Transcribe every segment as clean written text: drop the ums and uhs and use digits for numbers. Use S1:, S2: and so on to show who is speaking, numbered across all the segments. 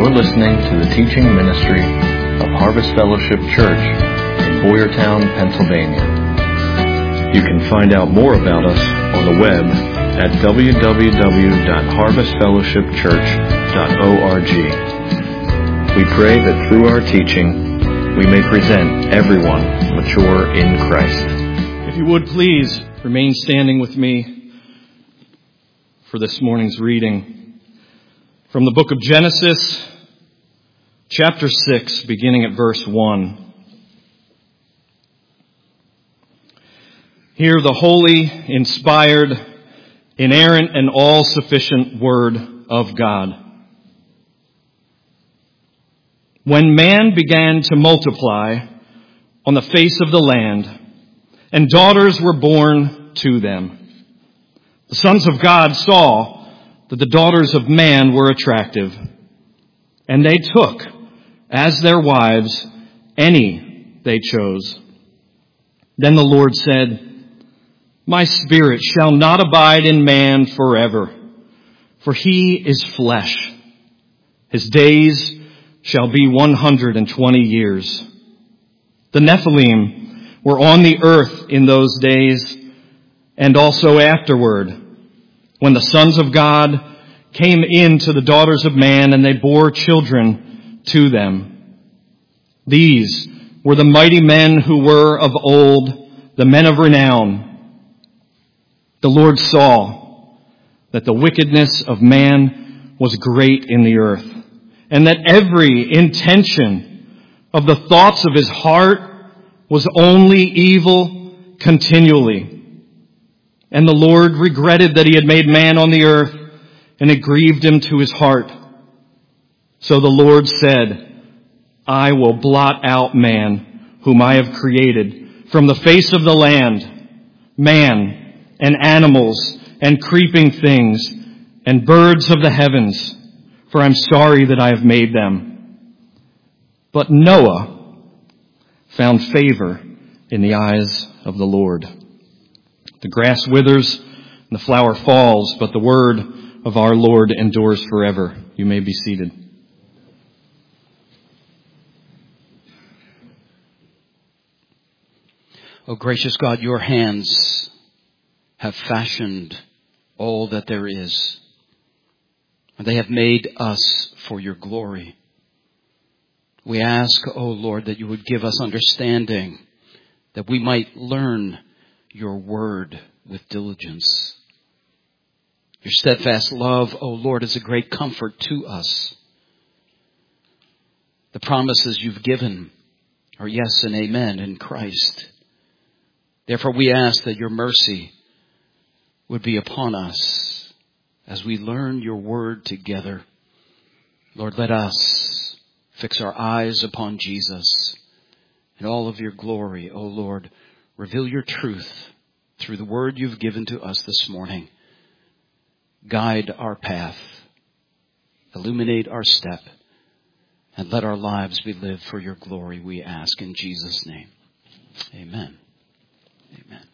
S1: You're listening to the teaching ministry of Harvest Fellowship Church in Boyertown, Pennsylvania. You can find out more about us on the web at www.harvestfellowshipchurch.org. We pray that through our teaching, we may present everyone mature in Christ.
S2: If you would please remain standing with me for this morning's reading from the book of Genesis, chapter 6, beginning at verse 1. Hear the holy, inspired, inerrant, and all-sufficient word of God. When man began to multiply on the face of the land, and daughters were born to them, the sons of God saw that the daughters of man were attractive, and they took as their wives any they chose. Then the Lord said, My spirit shall not abide in man forever, for he is flesh. His days shall be 120 years. The Nephilim were on the earth in those days, and also afterward, when the sons of God came in to the daughters of man, and they bore children to them. These were the mighty men who were of old, the men of renown. The Lord saw that the wickedness of man was great in the earth, and that every intention of the thoughts of his heart was only evil continually. And the Lord regretted that he had made man on the earth, and it grieved him to his heart. So the Lord said, I will blot out man, whom I have created, from the face of the land, man and animals and creeping things and birds of the heavens, for I'm sorry that I have made them. But Noah found favor in the eyes of the Lord. The grass withers and the flower falls, but the word of our Lord endures forever. You may be seated.
S3: Oh, gracious God, your hands have fashioned all that there is, and they have made us for your glory. We ask, oh Lord, that you would give us understanding, that we might learn your word with diligence. Your steadfast love, O Lord, is a great comfort to us. The promises you've given are yes and amen in Christ. Therefore, we ask that your mercy would be upon us as we learn your word together. Lord, let us fix our eyes upon Jesus in all of your glory, O Lord. Reveal your truth through the word you've given to us this morning. Guide our path, illuminate our step, and let our lives be lived for your glory, we ask in Jesus' name. Amen. Amen.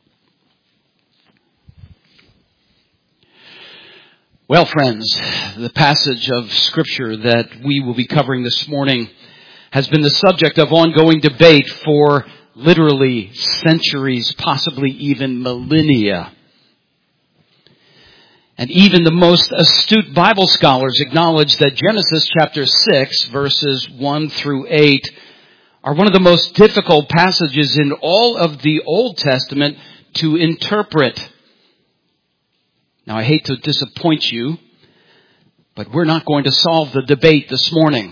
S3: Well, friends, the passage of Scripture that we will be covering this morning has been the subject of ongoing debate for literally centuries, possibly even millennia. And even the most astute Bible scholars acknowledge that Genesis chapter 6, verses 1 through 8, are one of the most difficult passages in all of the Old Testament to interpret. Now, I hate to disappoint you, but we're not going to solve the debate this morning.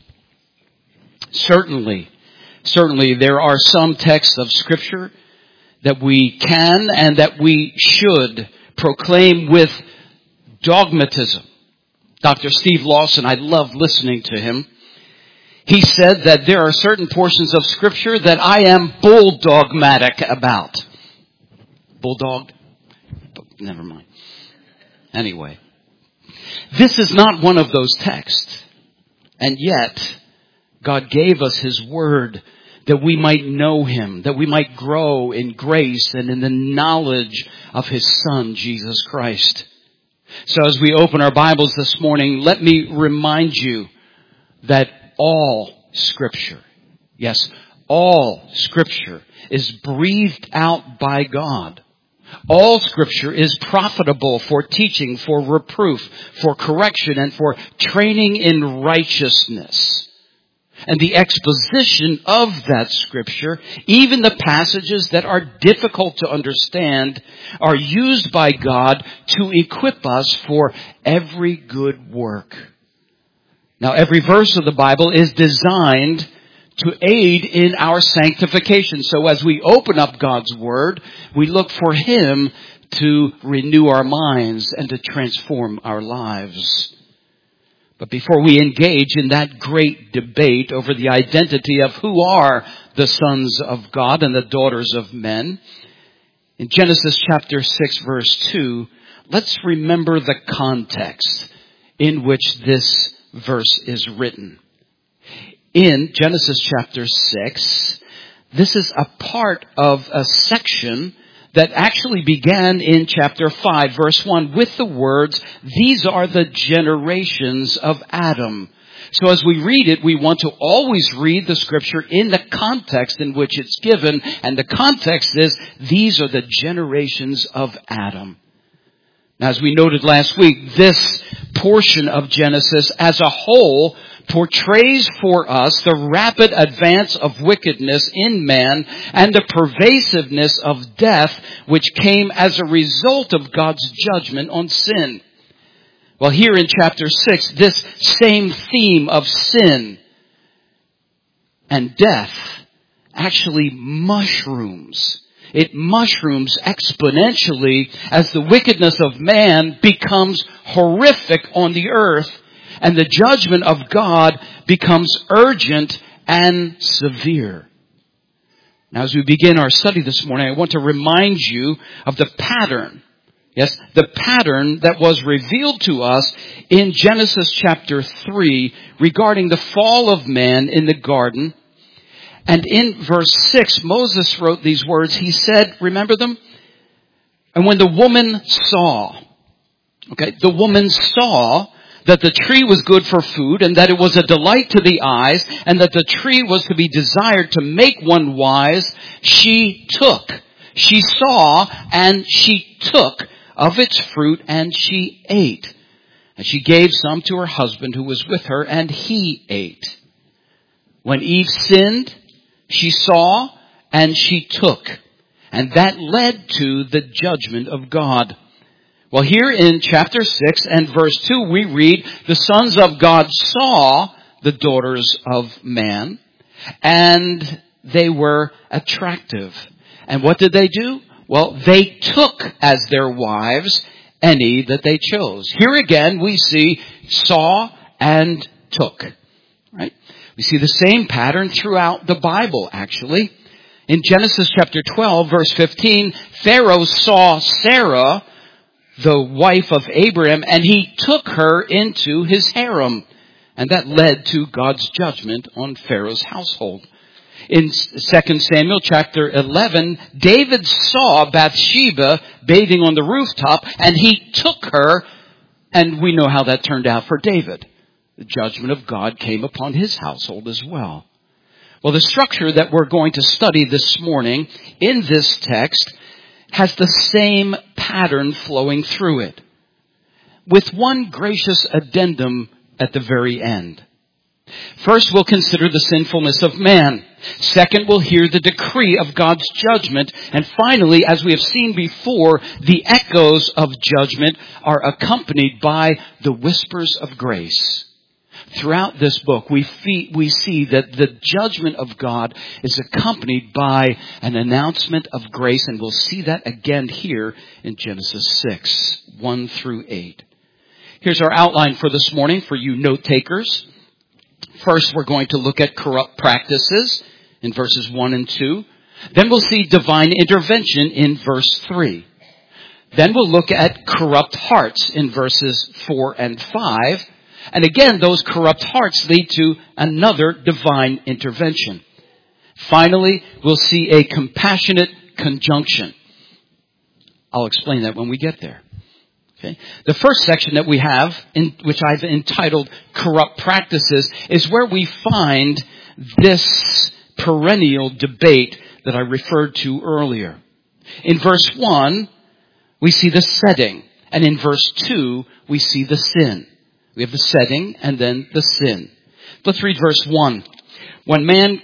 S3: Certainly, there are some texts of Scripture that we can and that we should proclaim with dogmatism. Dr. Steve Lawson, I love listening to him. He said that there are certain portions of Scripture that I am bulldogmatic about. Bulldog? Never mind. Anyway, this is not one of those texts. And yet, God gave us His Word that we might know Him, that we might grow in grace and in the knowledge of His Son, Jesus Christ. So as we open our Bibles this morning, let me remind you that all Scripture, yes, all Scripture is breathed out by God. All Scripture is profitable for teaching, for reproof, for correction, and for training in righteousness. And the exposition of that Scripture, even the passages that are difficult to understand, are used by God to equip us for every good work. Now, every verse of the Bible is designed to aid in our sanctification. So as we open up God's Word, we look for Him to renew our minds and to transform our lives. But before we engage in that great debate over the identity of who are the sons of God and the daughters of men, in Genesis chapter 6 verse 2, let's remember the context in which this verse is written. In Genesis chapter 6, this is a part of a section that actually began in chapter 5, verse 1, with the words, "These are the generations of Adam." So as we read it, we want to always read the Scripture in the context in which it's given. And the context is, these are the generations of Adam. Now, as we noted last week, this portion of Genesis as a whole portrays for us the rapid advance of wickedness in man and the pervasiveness of death which came as a result of God's judgment on sin. Well, here in chapter 6, this same theme of sin and death actually mushrooms. It mushrooms exponentially as the wickedness of man becomes horrific on the earth, and the judgment of God becomes urgent and severe. Now, as we begin our study this morning, I want to remind you of the pattern. Yes, the pattern that was revealed to us in Genesis chapter 3 regarding the fall of man in the garden. And in verse 6, Moses wrote these words. He said, remember them? And when the woman saw, the woman saw that the tree was good for food, and that it was a delight to the eyes, and that the tree was to be desired to make one wise, she saw, and she took of its fruit, and she ate. And she gave some to her husband who was with her, and he ate. When Eve sinned, she saw, and she took. And that led to the judgment of God. Well, here in chapter 6 and verse 2, we read, the sons of God saw the daughters of man, and they were attractive. And what did they do? Well, they took as their wives any that they chose. Here again, we see saw and took. Right? We see the same pattern throughout the Bible, actually. In Genesis chapter 12, verse 15, Pharaoh saw Sarah, the wife of Abraham, and he took her into his harem. And that led to God's judgment on Pharaoh's household. In 2 Samuel chapter 11, David saw Bathsheba bathing on the rooftop, and he took her, and we know how that turned out for David. The judgment of God came upon his household as well. Well, the structure that we're going to study this morning in this text has the same pattern flowing through it, with one gracious addendum at the very end. First, we'll consider the sinfulness of man. Second, we'll hear the decree of God's judgment. And finally, as we have seen before, the echoes of judgment are accompanied by the whispers of grace. Throughout this book, we see that the judgment of God is accompanied by an announcement of grace, and we'll see that again here in Genesis 6, 1 through 8. Here's our outline for this morning for you note takers. First, we're going to look at corrupt practices in verses 1 and 2. Then we'll see divine intervention in verse 3. Then we'll look at corrupt hearts in verses 4 and 5. And again, those corrupt hearts lead to another divine intervention. Finally, we'll see a compassionate conjunction. I'll explain that when we get there. Okay. The first section that we have, which I've entitled Corrupt Practices, is where we find this perennial debate that I referred to earlier. In verse 1, we see the setting. And in verse 2, we see the sin. We have the setting and then the sin. Let's read verse 1. When man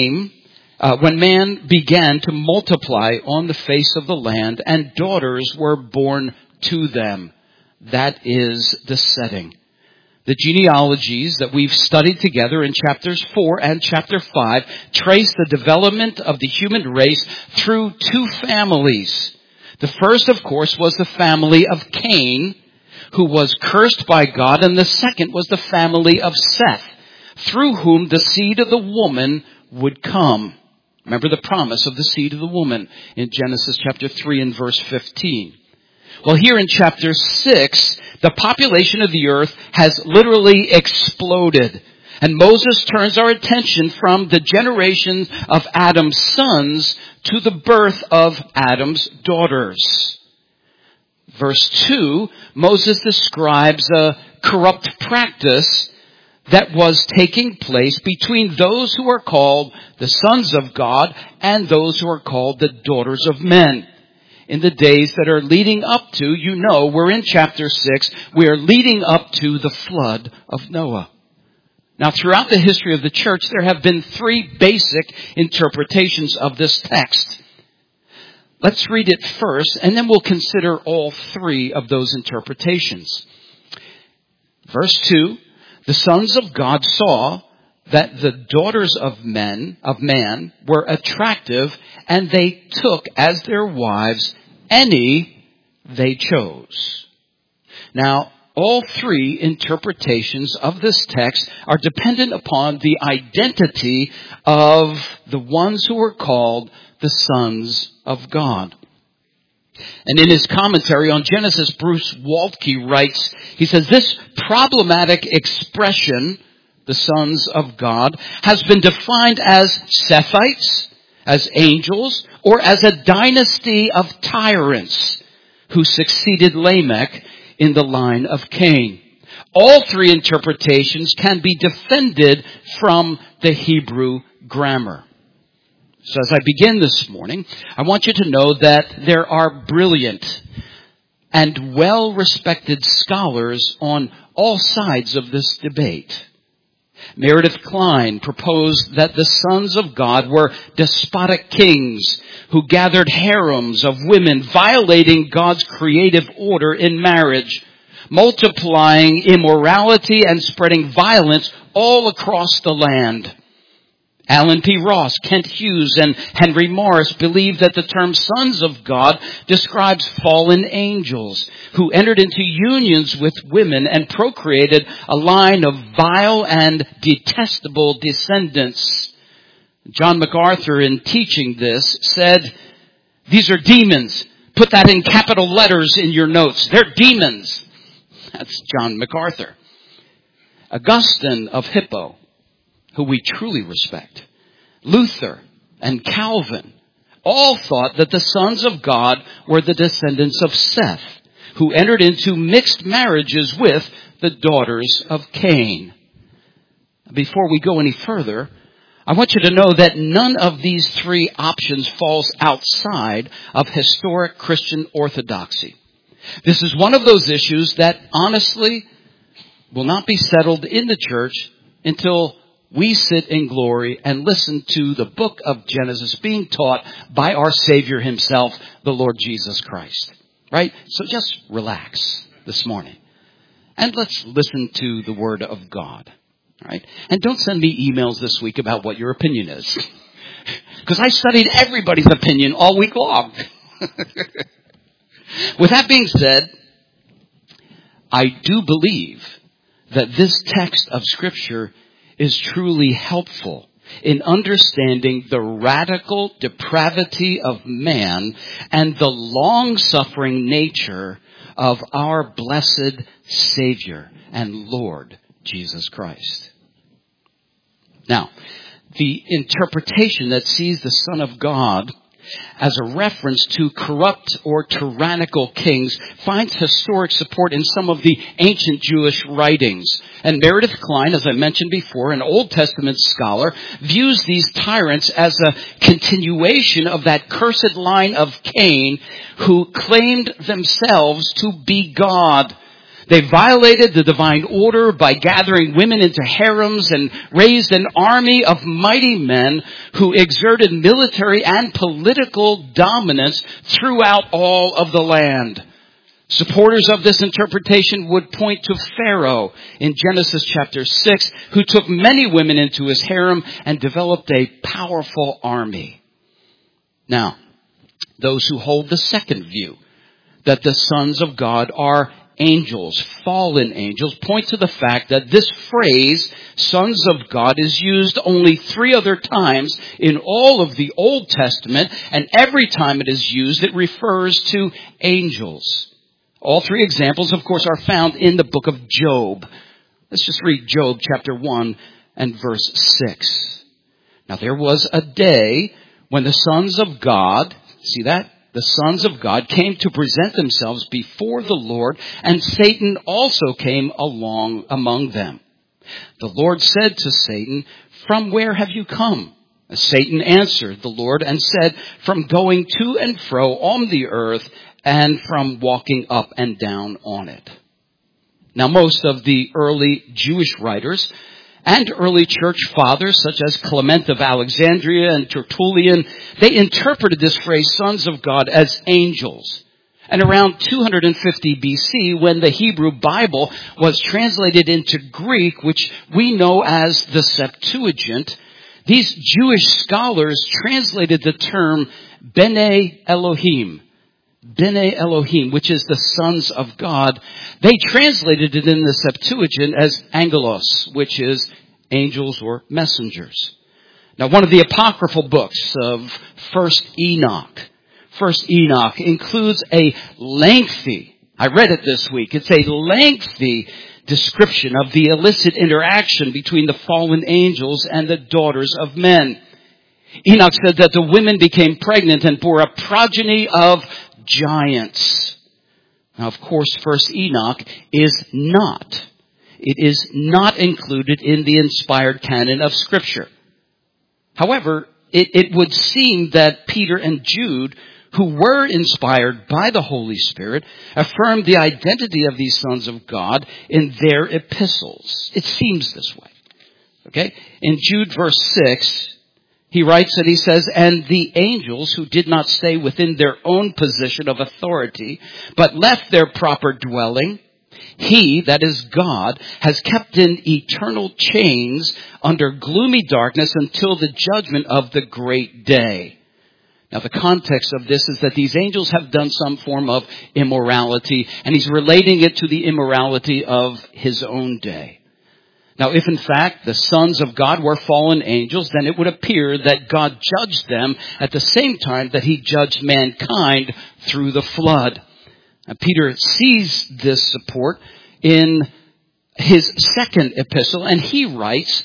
S3: began to multiply on the face of the land, and daughters were born to them. That is the setting. The genealogies that we've studied together in chapters 4 and chapter 5 trace the development of the human race through two families. The first, of course, was the family of Cain, who was cursed by God, and the second was the family of Seth, through whom the seed of the woman would come. Remember the promise of the seed of the woman in Genesis chapter 3 and verse 15. Well, here in chapter 6, the population of the earth has literally exploded. And Moses turns our attention from the generations of Adam's sons to the birth of Adam's daughters. Verse 2, Moses describes a corrupt practice that was taking place between those who are called the sons of God and those who are called the daughters of men. In the days that are leading up to, we're in chapter 6, we are leading up to the flood of Noah. Now, throughout the history of the church, there have been three basic interpretations of this text. Let's read it first, and then we'll consider all three of those interpretations. Verse 2, the sons of God saw that the daughters of man were attractive, and they took as their wives any they chose. Now, all three interpretations of this text are dependent upon the identity of the ones who are called the sons of God. And in his commentary on Genesis, Bruce Waltke writes, he says, this problematic expression, the sons of God, has been defined as Sethites, as angels, or as a dynasty of tyrants who succeeded Lamech in the line of Cain. All three interpretations can be defended from the Hebrew grammar. So as I begin this morning, I want you to know that there are brilliant and well-respected scholars on all sides of this debate. Meredith Kline proposed that the sons of God were despotic kings who gathered harems of women, violating God's creative order in marriage, multiplying immorality and spreading violence all across the land. Alan P. Ross, Kent Hughes, and Henry Morris believe that the term sons of God describes fallen angels who entered into unions with women and procreated a line of vile and detestable descendants. John MacArthur, in teaching this, said, these are demons. Put that in capital letters in your notes. They're demons. That's John MacArthur. Augustine of Hippo, who we truly respect, Luther and Calvin, all thought that the sons of God were the descendants of Seth, who entered into mixed marriages with the daughters of Cain. Before we go any further, I want you to know that none of these three options falls outside of historic Christian orthodoxy. This is one of those issues that honestly will not be settled in the church until we sit in glory and listen to the book of Genesis being taught by our Savior himself, the Lord Jesus Christ. Right? So just relax this morning. And let's listen to the Word of God. Right? And don't send me emails this week about what your opinion is. Because I studied everybody's opinion all week long. With that being said, I do believe that this text of Scripture is truly helpful in understanding the radical depravity of man and the long-suffering nature of our blessed Savior and Lord Jesus Christ. Now, the interpretation that sees the Son of God as a reference to corrupt or tyrannical kings finds historic support in some of the ancient Jewish writings. And Meredith Kline, as I mentioned before, an Old Testament scholar, views these tyrants as a continuation of that cursed line of Cain who claimed themselves to be God. They violated the divine order by gathering women into harems and raised an army of mighty men who exerted military and political dominance throughout all of the land. Supporters of this interpretation would point to Pharaoh in Genesis chapter 6, who took many women into his harem and developed a powerful army. Now, those who hold the second view, that the sons of God are angels, fallen angels, point to the fact that this phrase, sons of God, is used only 3 other times in all of the Old Testament, and every time it is used, it refers to angels. All 3 examples, of course, are found in the book of Job. Let's just read Job chapter 1 and verse 6. Now, there was a day when the sons of God, see that? The sons of God came to present themselves before the Lord, and Satan also came along among them. The Lord said to Satan, "From where have you come?" Satan answered the Lord and said, "From going to and fro on the earth, and from walking up and down on it." Now, most of the early Jewish writers and early church fathers, such as Clement of Alexandria and Tertullian, they interpreted this phrase, sons of God, as angels. And around 250 BC, when the Hebrew Bible was translated into Greek, which we know as the Septuagint, these Jewish scholars translated the term B'nai Elohim. B'nai Elohim, which is the sons of God. They translated it in the Septuagint as angelos, which is angels or messengers. Now, one of the apocryphal books of First Enoch includes a lengthy, I read it this week, it's a lengthy description of the illicit interaction between the fallen angels and the daughters of men. Enoch said that the women became pregnant and bore a progeny of giants. Now, of course, First Enoch is not included in the inspired canon of Scripture. However, it would seem that Peter and Jude, who were inspired by the Holy Spirit, affirmed the identity of these sons of God in their epistles. It seems this way. Okay? In Jude verse 6, he writes and he says, "And the angels who did not stay within their own position of authority, but left their proper dwelling, he, that is God, has kept in eternal chains under gloomy darkness until the judgment of the great day." Now, the context of this is that these angels have done some form of immorality, and he's relating it to the immorality of his own day. Now, if in fact the sons of God were fallen angels, then it would appear that God judged them at the same time that he judged mankind through the flood. And Peter sees this support in his second epistle, and he writes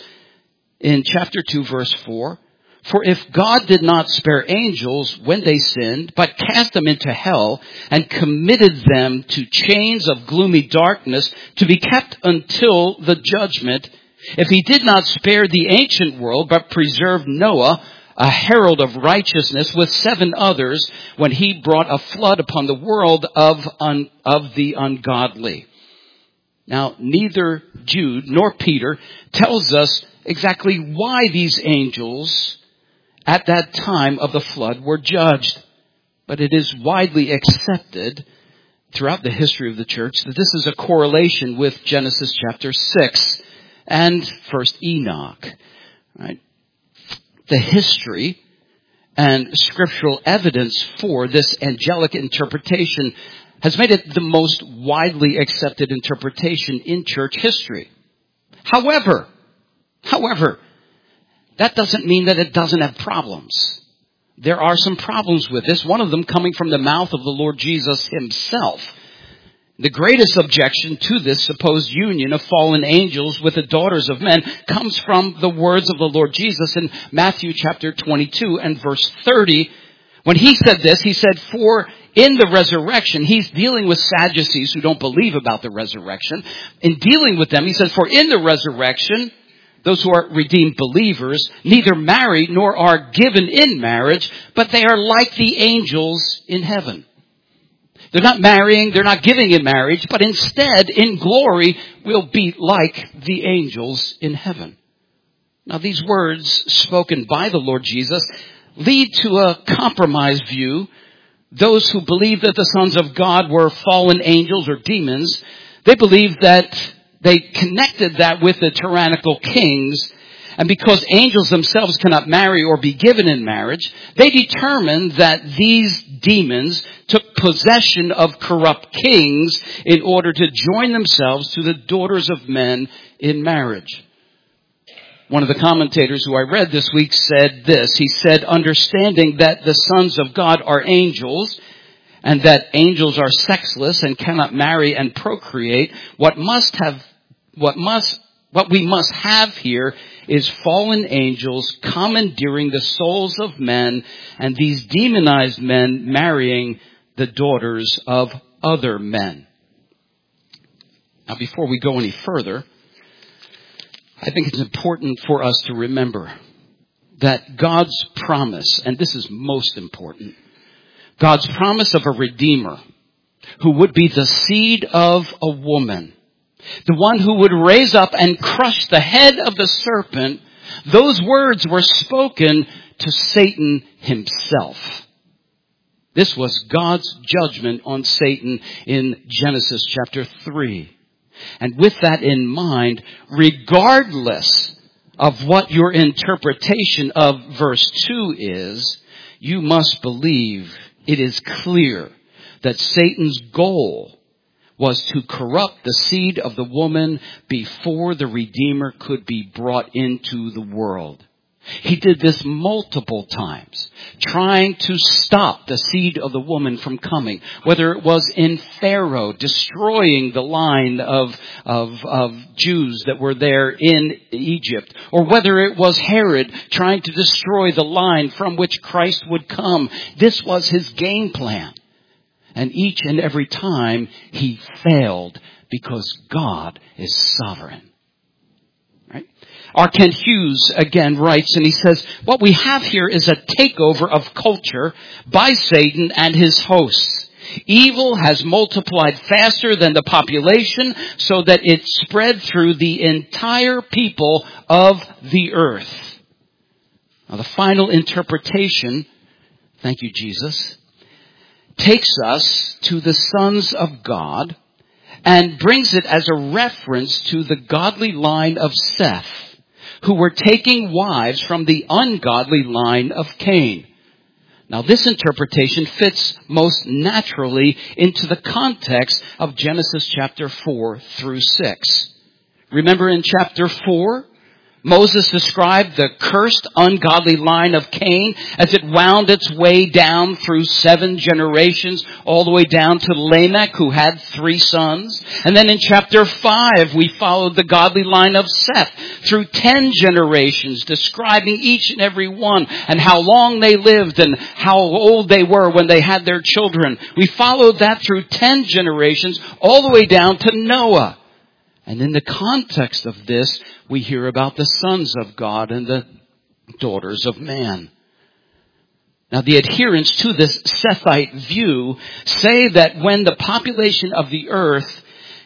S3: in chapter 2, verse 4, "For if God did not spare angels when they sinned, but cast them into hell and committed them to chains of gloomy darkness to be kept until the judgment, if he did not spare the ancient world, but preserved Noah, a herald of righteousness, with 7 others, when he brought a flood upon the world of the ungodly." Now, neither Jude nor Peter tells us exactly why these angels at that time of the flood were judged. But it is widely accepted throughout the history of the church that this is a correlation with Genesis chapter 6 and First Enoch. Right? The history and scriptural evidence for this angelic interpretation has made it the most widely accepted interpretation in church history. However, that doesn't mean that it doesn't have problems. There are some problems with this, one of them coming from the mouth of the Lord Jesus himself. The greatest objection to this supposed union of fallen angels with the daughters of men comes from the words of the Lord Jesus in Matthew chapter 22 and verse 30, When he said this, he said, for in the resurrection, he's dealing with Sadducees who don't believe about the resurrection. In dealing with them, he says, for in the resurrection, those who are redeemed believers neither marry nor are given in marriage, but they are like the angels in heaven. They're not marrying, they're not giving in marriage, but instead, in glory, will be like the angels in heaven. Now, these words spoken by the Lord Jesus lead to a compromised view. Those who believe that the sons of God were fallen angels or demons, they believe that they connected that with the tyrannical kings. And because angels themselves cannot marry or be given in marriage, they determined that these demons took possession of corrupt kings in order to join themselves to the daughters of men in marriage. One of the commentators who I read this week said this. He said, understanding that the sons of God are angels and that angels are sexless and cannot marry and procreate, what we must have here is fallen angels commandeering the souls of men and these demonized men marrying the daughters of other men. Now, before we go any further, I think it's important for us to remember that God's promise, and this is most important, God's promise of a Redeemer who would be the seed of a woman, the one who would raise up and crush the head of the serpent, those words were spoken to Satan himself. This was God's judgment on Satan in Genesis chapter 3. And with that in mind, regardless of what your interpretation of verse 2 is, you must believe it is clear that Satan's goal was to corrupt the seed of the woman before the Redeemer could be brought into the world. He did this multiple times, trying to stop the seed of the woman from coming. Whether it was in Pharaoh destroying the line of Jews that were there in Egypt, or whether it was Herod trying to destroy the line from which Christ would come. This was his game plan. And each and every time he failed because God is sovereign. Right? R. Kent Hughes again writes, and he says, what we have here is a takeover of culture by Satan and his hosts. Evil has multiplied faster than the population so that it spread through the entire people of the earth. Now the final interpretation, thank you, Jesus, takes us to the sons of God and brings it as a reference to the godly line of Seth, who were taking wives from the ungodly line of Cain. Now, this interpretation fits most naturally into the context of Genesis chapter 4 through 6. Remember in chapter 4, Moses described the cursed, ungodly line of Cain as it wound its way down through 7 generations, all the way down to Lamech, who had 3 sons. And then in chapter 5, we followed the godly line of Seth through 10 generations, describing each and every one and how long they lived and how old they were when they had their children. We followed that through 10 generations, all the way down to Noah. And in the context of this, we hear about the sons of God and the daughters of man. Now, the adherents to this Sethite view say that when the population of the earth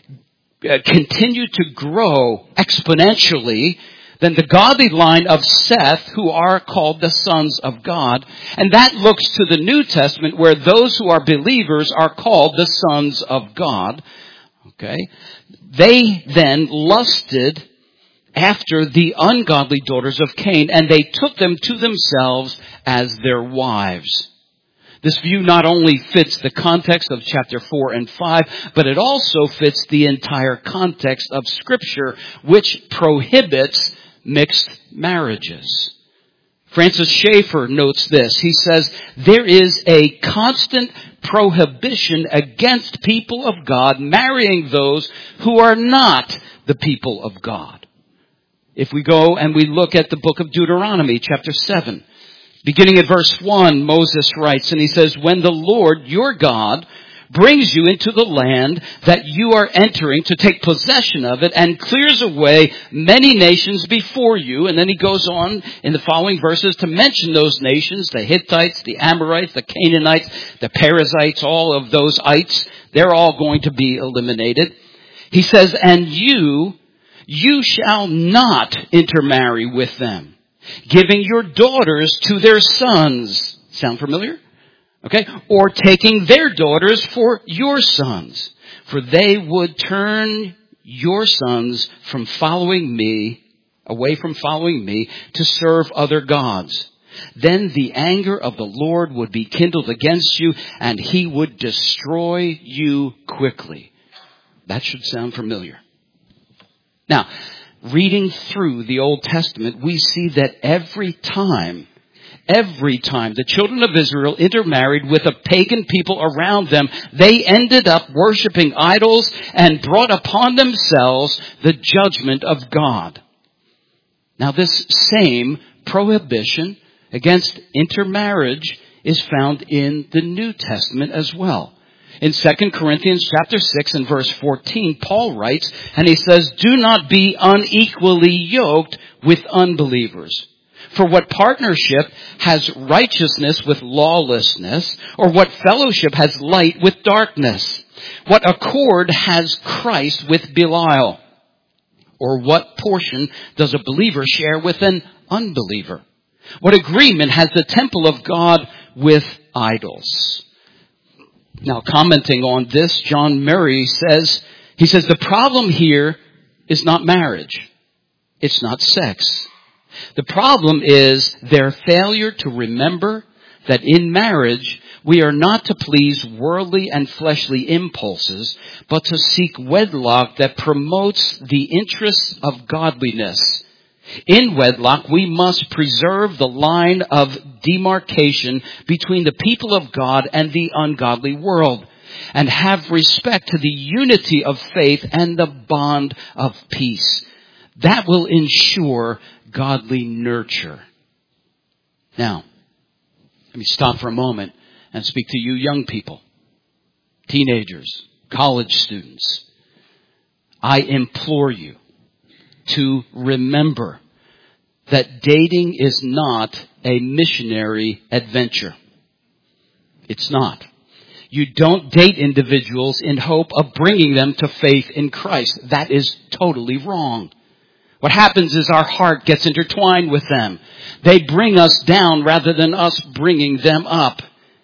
S3: continued to grow exponentially, then the godly line of Seth, who are called the sons of God, and that looks to the New Testament where those who are believers are called the sons of God. Okay? They then lusted after the ungodly daughters of Cain, and they took them to themselves as their wives. This view not only fits the context of chapter 4 and 5, but it also fits the entire context of Scripture, which prohibits mixed marriages. Francis Schaeffer notes this. He says, there is a constant prohibition against people of God marrying those who are not the people of God. If we go and we look at the book of Deuteronomy, chapter 7, Beginning at verse 1, Moses writes, and he says, when the Lord, your God, brings you into the land that you are entering to take possession of it and clears away many nations before you. And then he goes on in the following verses to mention those nations, the Hittites, the Amorites, the Canaanites, the Perizzites, all of those ites. They're all going to be eliminated. He says, and you shall not intermarry with them, giving your daughters to their sons. Sound familiar? Okay? Or taking their daughters for your sons. For they would turn your sons from following me, away from following me, to serve other gods. Then the anger of the Lord would be kindled against you, and he would destroy you quickly. That should sound familiar. Now, reading through the Old Testament, we see that every time the children of Israel intermarried with a pagan people around them, they ended up worshiping idols and brought upon themselves the judgment of God. Now, this same prohibition against intermarriage is found in the New Testament as well. In 2 Corinthians chapter 6 and verse 14, Paul writes, and he says, do not be unequally yoked with unbelievers. For what partnership has righteousness with lawlessness? Or what fellowship has light with darkness? What accord has Christ with Belial? Or what portion does a believer share with an unbeliever? What agreement has the temple of God with idols? Now, commenting on this, John Murray says, the problem here is not marriage. It's not sex. The problem is their failure to remember that in marriage, we are not to please worldly and fleshly impulses, but to seek wedlock that promotes the interests of godliness. In wedlock, we must preserve the line of demarcation between the people of God and the ungodly world, and have respect to the unity of faith and the bond of peace. That will ensure godly nurture. Now, let me stop for a moment and speak to you young people, teenagers, college students. I implore you to remember that dating is not a missionary adventure. It's not. You don't date individuals in hope of bringing them to faith in Christ. That is totally wrong. What happens is our heart gets intertwined with them. They bring us down rather than us bringing them up.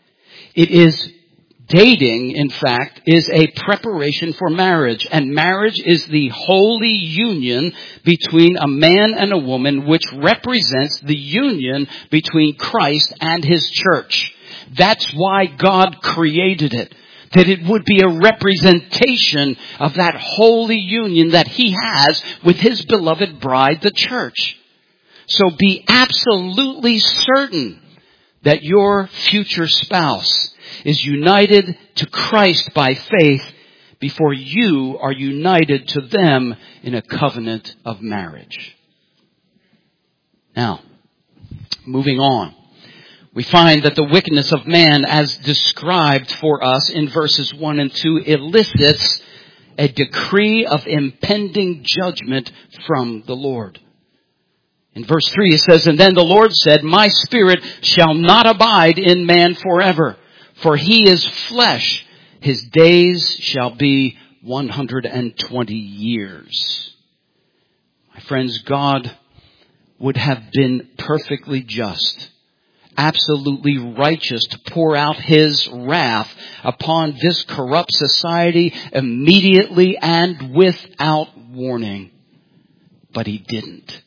S3: Dating, in fact, is a preparation for marriage. And marriage is the holy union between a man and a woman, which represents the union between Christ and his church. That's why God created it. That it would be a representation of that holy union that he has with his beloved bride, the church. So be absolutely certain that your future spouse is united to Christ by faith before you are united to them in a covenant of marriage. Now, moving on. We find that the wickedness of man, as described for us in verses 1 and 2, elicits a decree of impending judgment from the Lord. In verse 3 it says, and then the Lord said, my spirit shall not abide in man forever, for he is flesh. His days shall be 120 years. My friends, God would have been perfectly just, absolutely righteous to pour out his wrath upon this corrupt society immediately and without warning. But he didn't.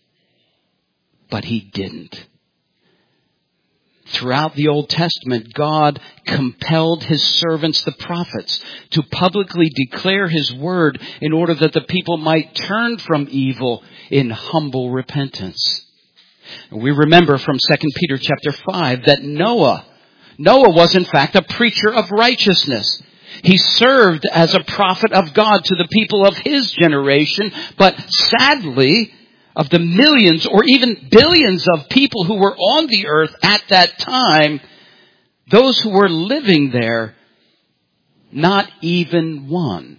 S3: Throughout the Old Testament, God compelled his servants, the prophets, to publicly declare his word in order that the people might turn from evil in humble repentance. We remember from 2 Peter chapter 5 that Noah was in fact a preacher of righteousness. He served as a prophet of God to the people of his generation, but sadly, of the millions or even billions of people who were on the earth at that time, those who were living there, not even one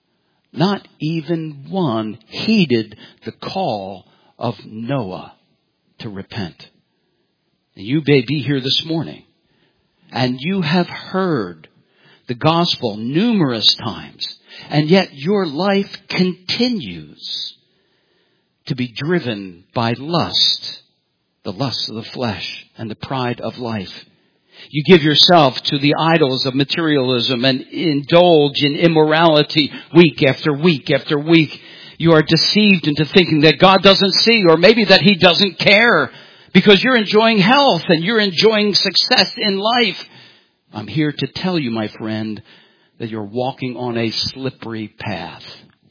S3: heeded the call of Noah to repent. And you may be here this morning, and you have heard the gospel numerous times, and yet your life continues to be driven by lust, the lust of the flesh and the pride of life. You give yourself to the idols of materialism and indulge in immorality week after week after week. You are deceived into thinking that God doesn't see, or maybe that He doesn't care, because you're enjoying health and you're enjoying success in life. I'm here to tell you, my friend, that you're walking on a slippery path.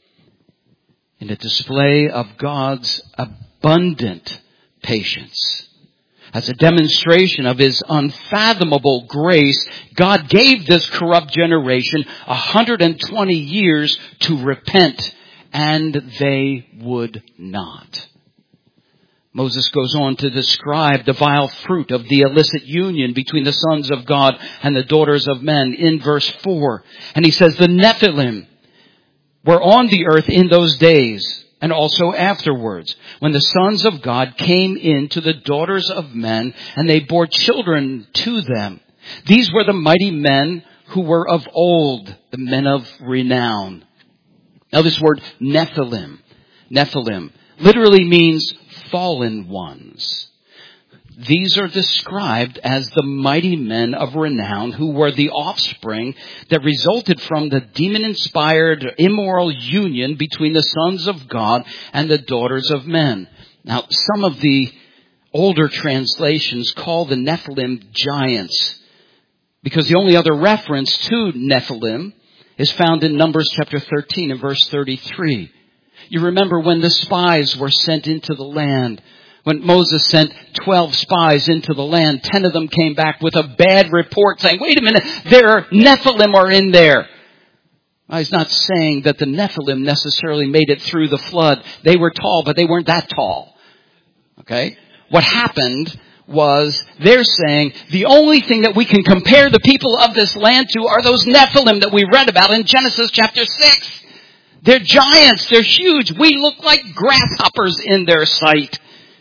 S3: In a display of God's abundant patience, as a demonstration of His unfathomable grace, God gave this corrupt generation 120 years to repent, and they would not. Moses goes on to describe the vile fruit of the illicit union between the sons of God and the daughters of men in verse 4. And he says, the Nephilim were on the earth in those days, and also afterwards, when the sons of God came in to the daughters of men, and they bore children to them. These were the mighty men who were of old, the men of renown. Now this word Nephilim literally means fallen ones. These are described as the mighty men of renown who were the offspring that resulted from the demon-inspired immoral union between the sons of God and the daughters of men. Now, some of the older translations call the Nephilim giants, because the only other reference to Nephilim is found in Numbers chapter 13 and verse 33. You remember when the spies were sent into the land. When Moses sent 12 spies into the land, 10 of them came back with a bad report saying, wait a minute, Nephilim are in there. Well, he's not saying that the Nephilim necessarily made it through the flood. They were tall, but they weren't that tall. Okay? What happened was they're saying the only thing that we can compare the people of this land to are those Nephilim that we read about in Genesis chapter 6. They're giants. They're huge. We look like grasshoppers in their sight.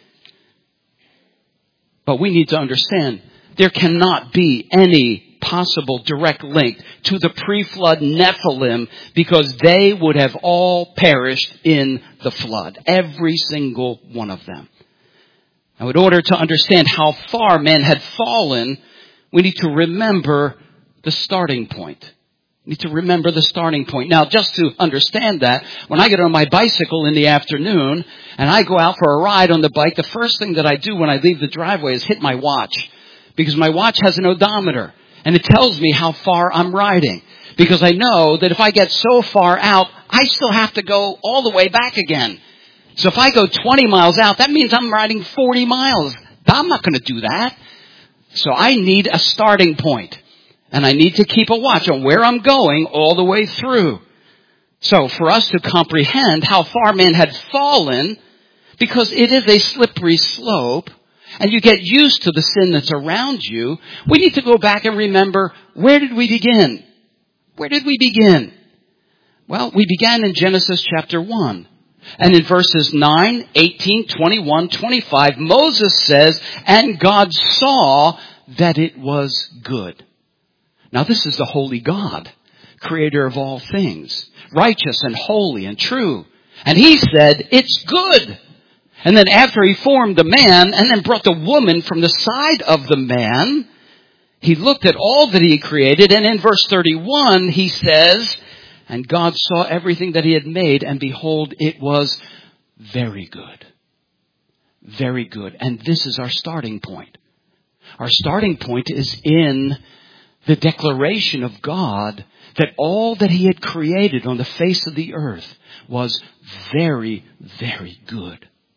S3: But we need to understand there cannot be any possible direct link to the pre-flood Nephilim, because they would have all perished in the flood. Every single one of them. Now, in order to understand how far man had fallen, we need to remember the starting point. We need to remember the starting point. Now, just to understand that, when I get on my bicycle in the afternoon and I go out for a ride on the bike, the first thing that I do when I leave the driveway is hit my watch, because my watch has an odometer and it tells me how far I'm riding, because I know that if I get so far out, I still have to go all the way back again. So if I go 20 miles out, that means I'm riding 40 miles. I'm not going to do that. So I need a starting point. And I need to keep a watch on where I'm going all the way through. So for us to comprehend how far man had fallen, because it is a slippery slope, and you get used to the sin that's around you, we need to go back and remember, where did we begin? Where did we begin? Well, we began in Genesis chapter 1. And in verses 9, 18, 21, 25, Moses says, and God saw that it was good. Now this is the holy God, creator of all things, righteous and holy and true. And He said, it's good. And then after He formed the man and then brought the woman from the side of the man, He looked at all that He created. And in verse 31, He says, and God saw everything that He had made, and behold, it was very good. Very good. And this is our starting point. Our starting point is in the declaration of God that all that He had created on the face of the earth was very, very good.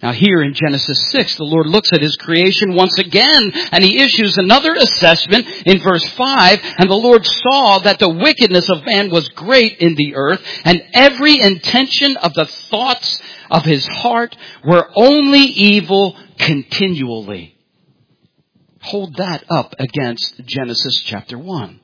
S3: Now here in Genesis 6, the Lord looks at His creation once again, and He issues another assessment in verse 5. And the Lord saw that the wickedness of man was great in the earth, and every intention of the thoughts of his heart were only evil continually. Hold that up against Genesis chapter 1.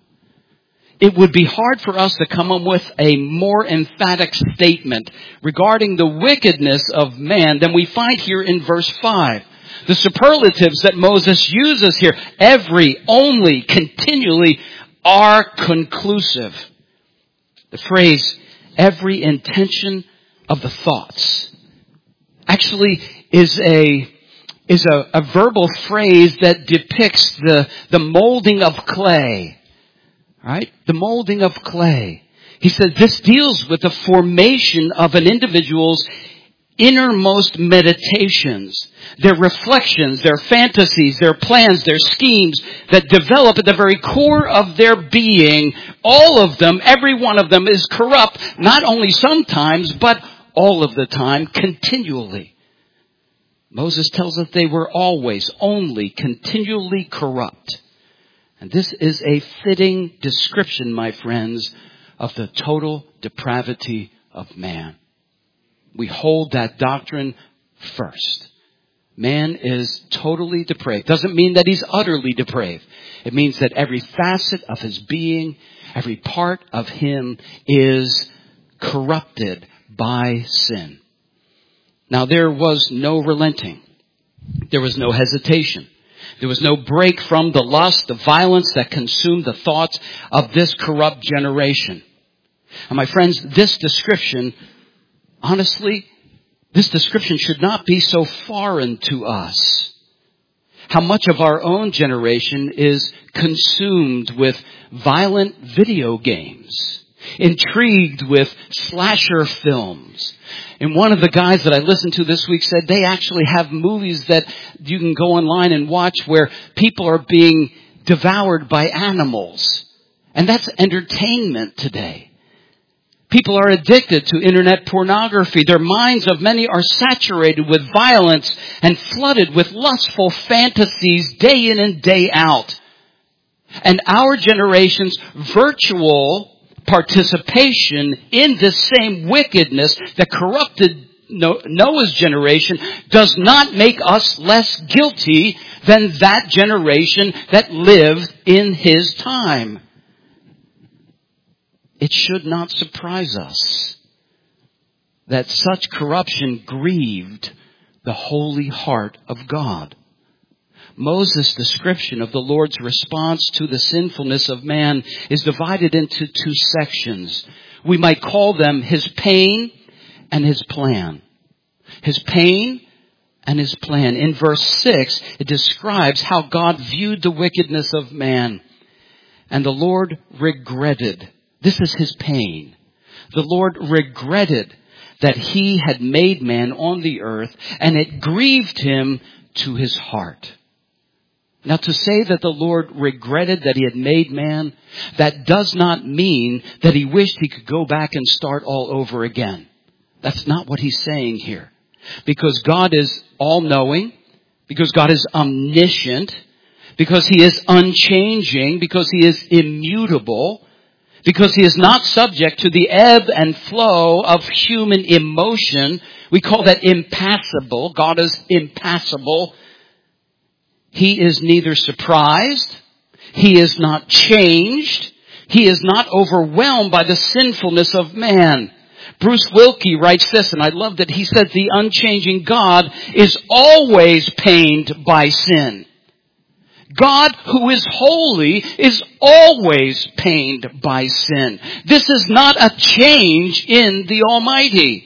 S3: It would be hard for us to come up with a more emphatic statement regarding the wickedness of man than we find here in verse 5. The superlatives that Moses uses here, every, only, continually, are conclusive. The phrase, every intention of the thoughts, actually is a verbal phrase that depicts the molding of clay. Right? The molding of clay. He said this deals with the formation of an individual's innermost meditations, their reflections, their fantasies, their plans, their schemes that develop at the very core of their being. All of them, every one of them is corrupt, not only sometimes, but all of the time, continually. Moses tells us they were always, only, continually corrupt. And this is a fitting description, my friends, of the total depravity of man. We hold that doctrine first. Man is totally depraved. Doesn't mean that he's utterly depraved. It means that every facet of his being, every part of him is corrupted by sin. Now there was no relenting. There was no hesitation. There was no break from the lust, the violence that consumed the thoughts of this corrupt generation. And my friends, this description, honestly, this description should not be so foreign to us. How much of our own generation is consumed with violent video games, intrigued with slasher films. And one of the guys that I listened to this week said they actually have movies that you can go online and watch where people are being devoured by animals. And that's entertainment today. People are addicted to internet pornography. Their minds of many are saturated with violence and flooded with lustful fantasies day in and day out. And our generation's virtual participation in this same wickedness that corrupted Noah's generation does not make us less guilty than that generation that lived in his time. It should not surprise us that such corruption grieved the holy heart of God. Moses' description of the Lord's response to the sinfulness of man is divided into two sections. We might call them his pain and his plan. His pain and his plan. In verse 6, it describes how God viewed the wickedness of man. And the Lord regretted. This is his pain. The Lord regretted that he had made man on the earth, and it grieved him to his heart. Now, to say that the Lord regretted that he had made man, that does not mean that he wished he could go back and start all over again. That's not what he's saying here. Because God is all-knowing, because God is omniscient, because he is unchanging, because he is immutable, because he is not subject to the ebb and flow of human emotion. We call that impassible. God is impassible. He is neither surprised. He is not changed. He is not overwhelmed by the sinfulness of man. Bruce Wilkie writes this, and I love that he says the unchanging God is always pained by sin. God, who is holy, is always pained by sin. This is not a change in the Almighty.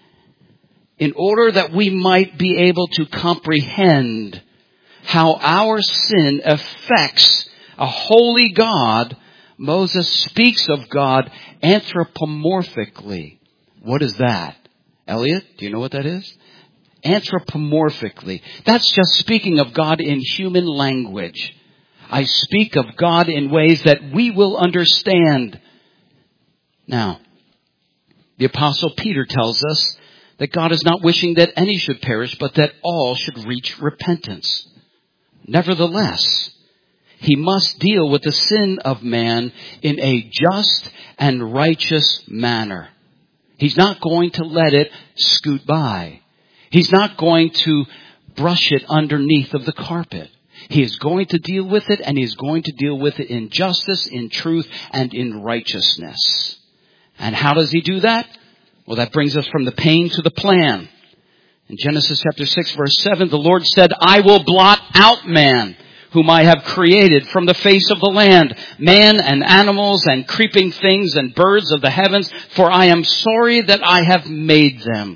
S3: In order that we might be able to comprehend how our sin affects a holy God, Moses speaks of God anthropomorphically. What is that? Elliot, do you know what that is? Anthropomorphically. That's just speaking of God in human language. I speak of God in ways that we will understand. Now, the Apostle Peter tells us that God is not wishing that any should perish, but that all should reach repentance. Nevertheless, he must deal with the sin of man in a just and righteous manner. He's not going to let it scoot by. He's not going to brush it underneath of the carpet. He is going to deal with it, and he's going to deal with it in justice, in truth, and in righteousness. And how does he do that? Well, that brings us from the pain to the plan. In Genesis chapter 6, verse 7, the Lord said, I will blot out man, whom I have created from the face of the land, man and animals and creeping things and birds of the heavens, for I am sorry that I have made them.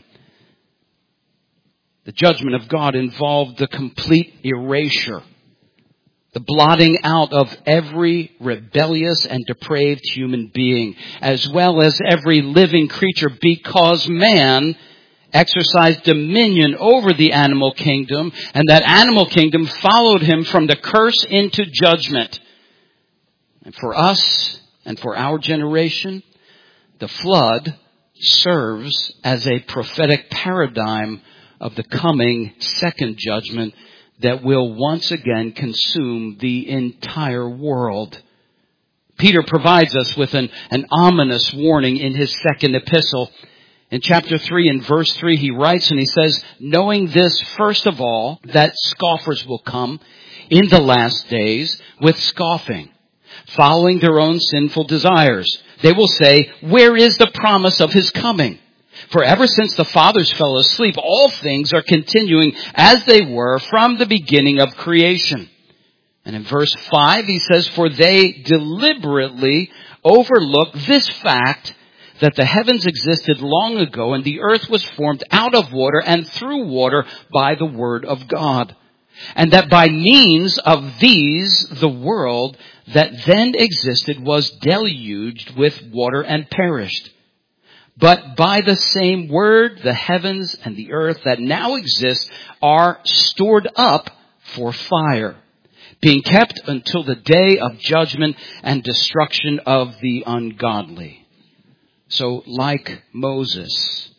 S3: The judgment of God involved the complete erasure, the blotting out of every rebellious and depraved human being, as well as every living creature, because man exercised dominion over the animal kingdom, and that animal kingdom followed him from the curse into judgment. And for us and for our generation, the flood serves as a prophetic paradigm of the coming second judgment that will once again consume the entire world. Peter provides us with an ominous warning in his second epistle. In chapter 3 and verse 3, he writes and he says, knowing this, first of all, that scoffers will come in the last days with scoffing, following their own sinful desires. They will say, where is the promise of his coming? For ever since the fathers fell asleep, all things are continuing as they were from the beginning of creation. And in verse 5, he says, for they deliberately overlook this fact that the heavens existed long ago and the earth was formed out of water and through water by the word of God. And that by means of these, the world that then existed was deluged with water and perished. But by the same word, the heavens and the earth that now exist are stored up for fire, being kept until the day of judgment and destruction of the ungodly. So like Moses,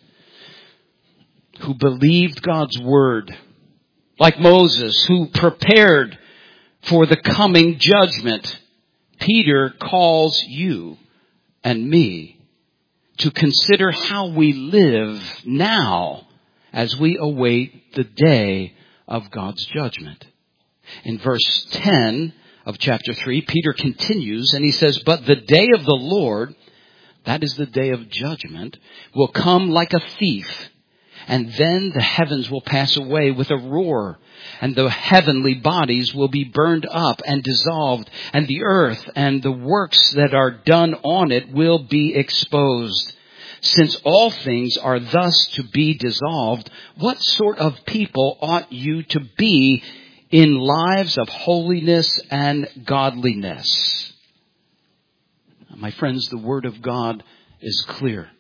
S3: who believed God's word, like Moses, who prepared for the coming judgment, Peter calls you and me to consider how we live now as we await the day of God's judgment. In verse 10 of chapter 3, Peter continues and he says, but the day of the Lord, that is the day of judgment, will come like a thief. And then the heavens will pass away with a roar, and the heavenly bodies will be burned up and dissolved, and the earth and the works that are done on it will be exposed. Since all things are thus to be dissolved, what sort of people ought you to be in lives of holiness and godliness? My friends, the Word of God is clear.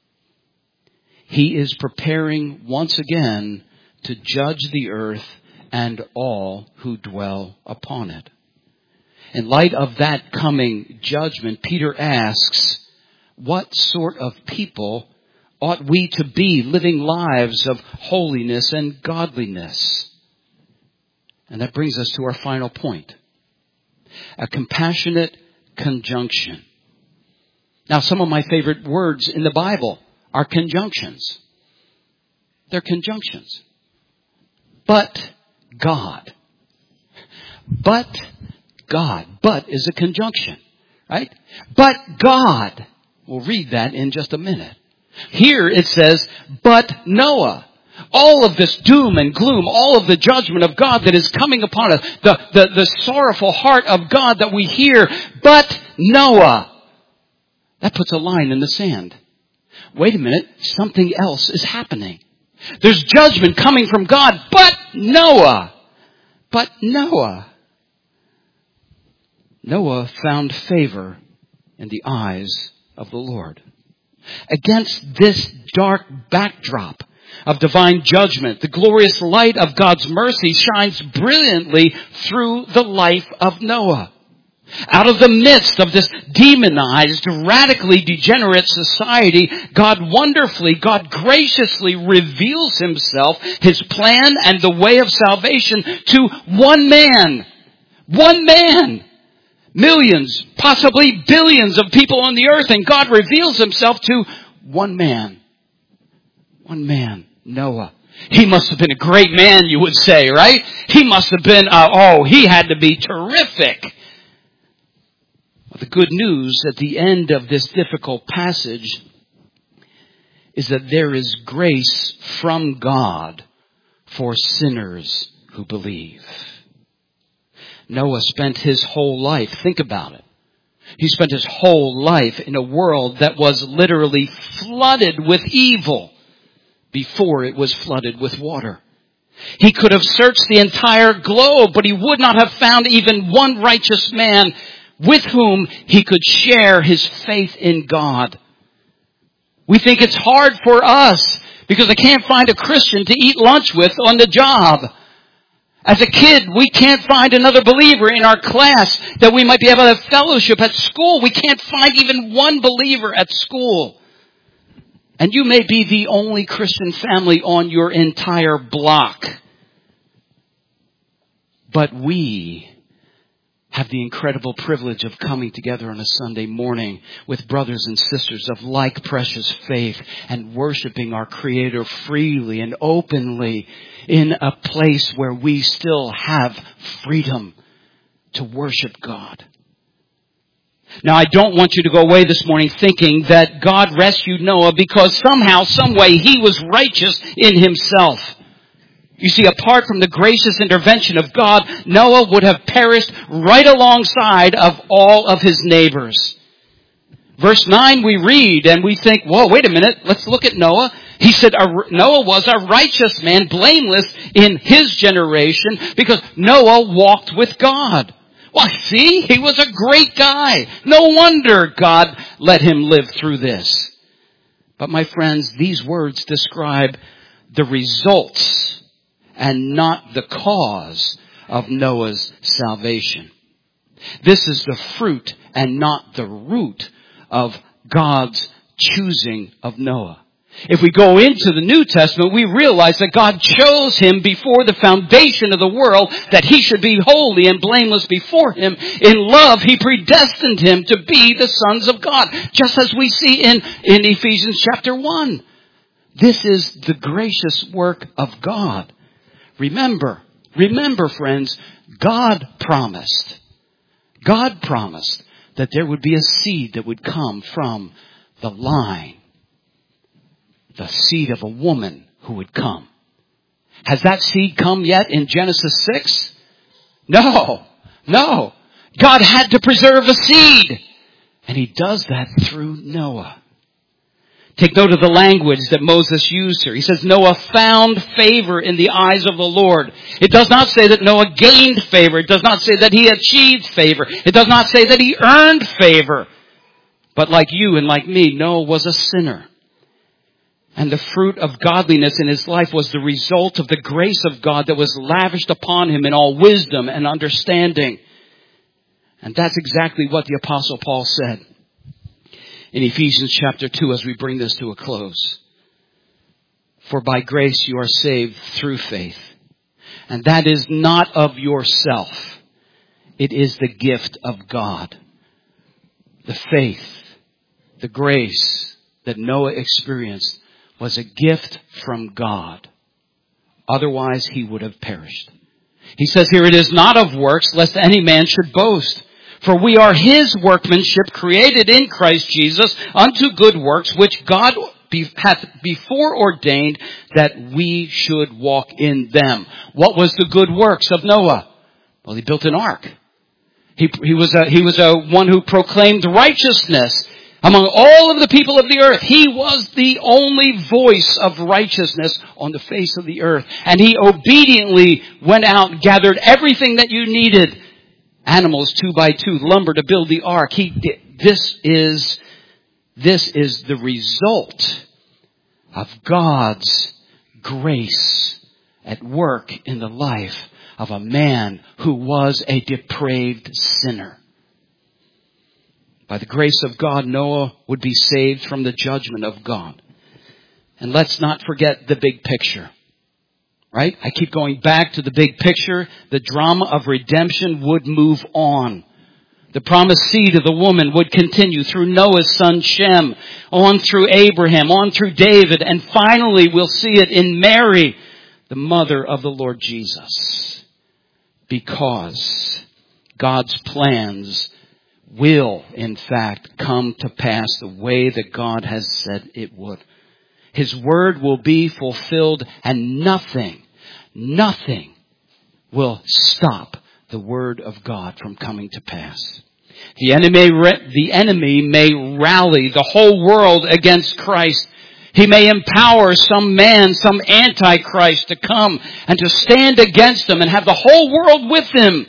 S3: He is preparing once again to judge the earth and all who dwell upon it. In light of that coming judgment, Peter asks, what sort of people ought we to be living lives of holiness and godliness? And that brings us to our final point. A compassionate conjunction. Now, some of my favorite words in the Bible are conjunctions. They're conjunctions. But God. But God. But is a conjunction, right? But God. We'll read that in just a minute. Here it says, but Noah. All of this doom and gloom, all of the judgment of God that is coming upon us, the sorrowful heart of God that we hear, but Noah. That puts a line in the sand. Wait a minute, something else is happening. There's judgment coming from God, but Noah. But Noah. Noah found favor in the eyes of the Lord. Against this dark backdrop of divine judgment, the glorious light of God's mercy shines brilliantly through the life of Noah. Out of the midst of this demonized, radically degenerate society, God graciously reveals himself, his plan and the way of salvation to one man. One man. Millions, possibly billions of people on the earth, and God reveals himself to one man. One man, Noah. He must have been a great man, you would say, right? He must have been, he had to be terrific. Well, the good news at the end of this difficult passage is that there is grace from God for sinners who believe. Noah spent his whole life, think about it. He spent his whole life in a world that was literally flooded with evil before it was flooded with water. He could have searched the entire globe, but he would not have found even one righteous man with whom he could share his faith in God. We think it's hard for us because I can't find a Christian to eat lunch with on the job. As a kid, we can't find another believer in our class that we might be able to have fellowship at school. We can't find even one believer at school. And you may be the only Christian family on your entire block. But we have the incredible privilege of coming together on a Sunday morning with brothers and sisters of like precious faith and worshiping our Creator freely and openly in a place where we still have freedom to worship God. Now, I don't want you to go away this morning thinking that God rescued Noah because somehow, some way, he was righteous in himself. You see, apart from the gracious intervention of God, Noah would have perished right alongside of all of his neighbors. Verse 9 we read and we think, whoa, wait a minute, let's look at Noah. He said Noah was a righteous man, blameless in his generation because Noah walked with God. Well, see, he was a great guy. No wonder God let him live through this. But my friends, these words describe the results and not the cause of Noah's salvation. This is the fruit and not the root of God's choosing of Noah. If we go into the New Testament, we realize that God chose him before the foundation of the world, that he should be holy and blameless before him. In love, he predestined him to be the sons of God, just as we see in Ephesians chapter 1. This is the gracious work of God. Remember, friends, God promised that there would be a seed that would come from the line. The seed of a woman who would come. Has that seed come yet in Genesis 6? No. God had to preserve a seed. And he does that through Noah. Take note of the language that Moses used here. He says, Noah found favor in the eyes of the Lord. It does not say that Noah gained favor. It does not say that he achieved favor. It does not say that he earned favor. But like you and like me, Noah was a sinner. And the fruit of godliness in his life was the result of the grace of God that was lavished upon him in all wisdom and understanding. And that's exactly what the Apostle Paul said in Ephesians chapter 2 as we bring this to a close. For by grace you are saved through faith. And that is not of yourself. It is the gift of God. The faith, the grace that Noah experienced was a gift from God. Otherwise, he would have perished. He says here, it is not of works, lest any man should boast. For we are his workmanship, created in Christ Jesus, unto good works, which God hath before ordained that we should walk in them. What was the good works of Noah? Well, he built an ark. He was a one who proclaimed righteousness. Among all of the people of the earth, he was the only voice of righteousness on the face of the earth. And he obediently went out and gathered everything that you needed. Animals 2 by 2, lumber to build the ark. This is the result of God's grace at work in the life of a man who was a depraved sinner. By the grace of God, Noah would be saved from the judgment of God. And let's not forget the big picture. Right? I keep going back to the big picture. The drama of redemption would move on. The promised seed of the woman would continue through Noah's son Shem, on through Abraham, on through David, and finally we'll see it in Mary, the mother of the Lord Jesus. Because God's plans will, in fact, come to pass the way that God has said it would. His word will be fulfilled, and nothing will stop the word of God from coming to pass. The enemy may rally the whole world against Christ. He may empower some man, some antichrist to come and to stand against him and have the whole world with him.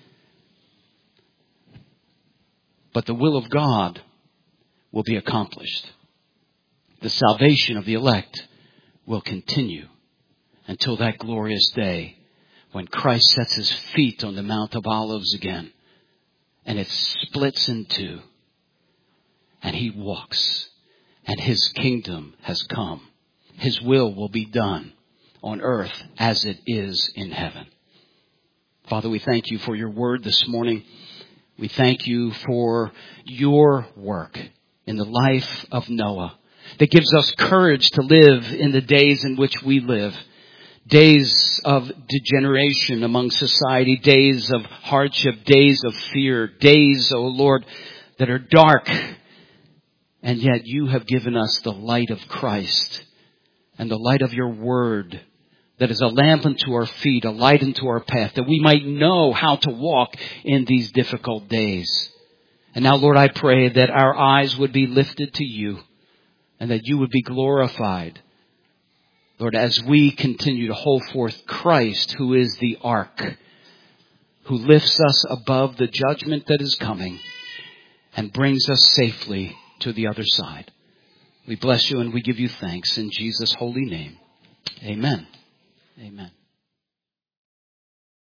S3: But the will of God will be accomplished. The salvation of the elect will continue until that glorious day when Christ sets his feet on the Mount of Olives again and it splits in two and he walks and his kingdom has come. His will be done on earth as it is in heaven. Father, we thank you for your word this morning. We thank you for your work in the life of Noah that gives us courage to live in the days in which we live. Days of degeneration among society, days of hardship, days of fear, days, O Lord, that are dark. And yet you have given us the light of Christ and the light of your word that is a lamp unto our feet, a light unto our path, that we might know how to walk in these difficult days. And now, Lord, I pray that our eyes would be lifted to you and that you would be glorified. Lord, as we continue to hold forth Christ, who is the ark, who lifts us above the judgment that is coming and brings us safely to the other side. We bless you and we give you thanks in Jesus' holy name. Amen. Amen.